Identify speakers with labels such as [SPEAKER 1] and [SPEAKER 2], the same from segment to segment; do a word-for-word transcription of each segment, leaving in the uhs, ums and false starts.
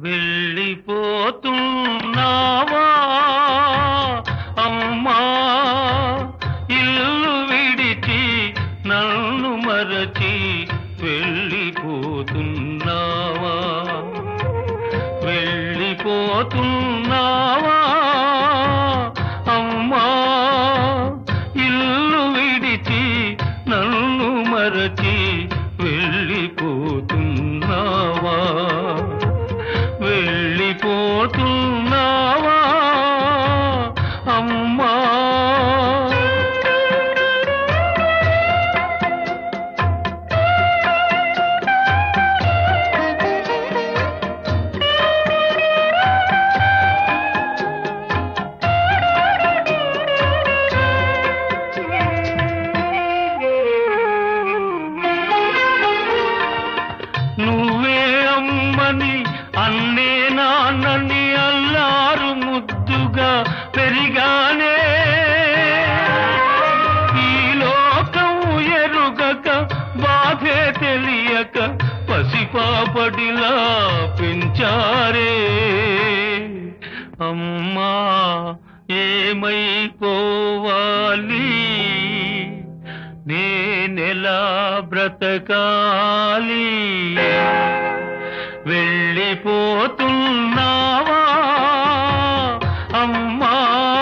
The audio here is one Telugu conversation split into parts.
[SPEAKER 1] వెళ్ళిపోతున్నావా అమ్మా, ఇల్లు విడిచి నన్ను మరచి వెళ్ళిపోతున్నావా, వెళ్ళిపోతున్నావా అమ్మా, ఇల్లు విడిచి నన్ను మరచి వెళ్ళిపోతున్నావా, వెళ్ళిపోతున్నావా అమ్మా. నువ్వే అమ్మని అన్నే నాన్నని అల్లారు ముద్దుగా పెరిగానే, ఈ లోకం ఎరుగక బాధే తెలియక పసిపాపడిలా పెంచారే. అమ్మా ఏమైపోవాలి, నేనెలా బ్రతకాలి, వెళ్ళిపోతున్నావా అమ్మా.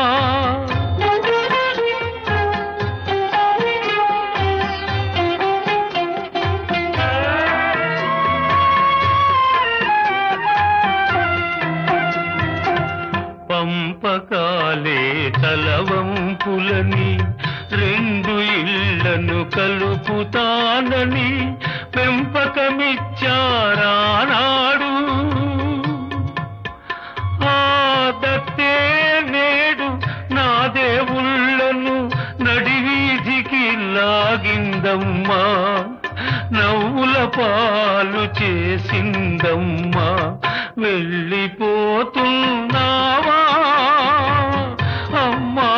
[SPEAKER 1] పంపకాలే తలవంపులని రెండు ఇళ్లను కలుపుతానని పెంపకమిచ్చారానాడు, ఆ దత్తే నేడు నా దేవుళ్ళను నడివీధికి లాగిందమ్మా, నవ్వుల పాలు చేసిందమ్మా. వెళ్ళిపోతున్నావా అమ్మా.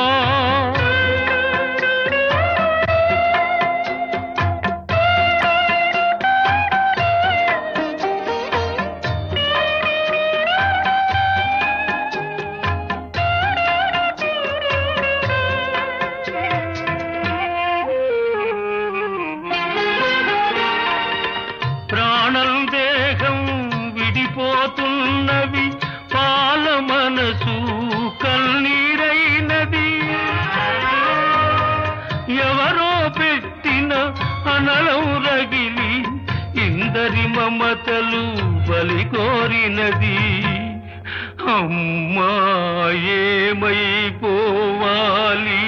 [SPEAKER 1] ప్రాణం దేహం విడిపోతున్నవి, పాల మనసు కన్నీరైనది, ఎవరో పెట్టిన అనలం రగిలి ఇందరి మమతలు బలి కోరినది. అమ్మా ఏమైపోవాలి,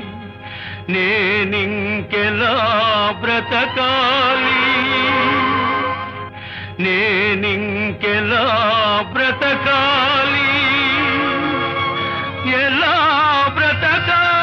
[SPEAKER 1] నేనింకెలా బ్రతకాలి, నేనింకెలా బ్రతకాలి, ఎలా బ్రతకాలి.